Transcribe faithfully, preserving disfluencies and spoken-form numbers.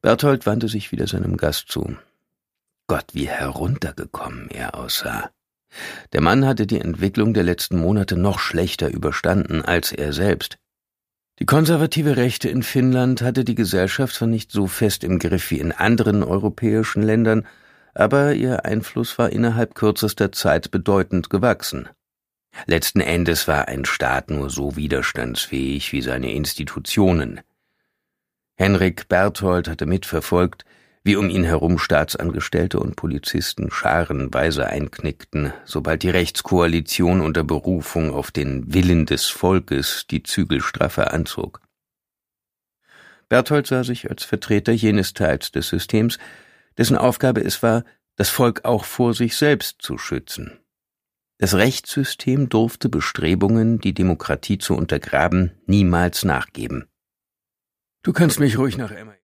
Berthold wandte sich wieder seinem Gast zu. Gott, wie heruntergekommen er aussah. Der Mann hatte die Entwicklung der letzten Monate noch schlechter überstanden als er selbst. Die konservative Rechte in Finnland hatte die Gesellschaft zwar nicht so fest im Griff wie in anderen europäischen Ländern, aber ihr Einfluss war innerhalb kürzester Zeit bedeutend gewachsen. Letzten Endes war ein Staat nur so widerstandsfähig wie seine Institutionen. Henrik Berthold hatte mitverfolgt, wie um ihn herum Staatsangestellte und Polizisten scharenweise einknickten, sobald die Rechtskoalition unter Berufung auf den Willen des Volkes die Zügel straffer anzog. Berthold sah sich als Vertreter jenes Teils des Systems, dessen Aufgabe es war, das Volk auch vor sich selbst zu schützen. Das Rechtssystem durfte Bestrebungen, die Demokratie zu untergraben, niemals nachgeben. »Du kannst mich ruhig nach Emma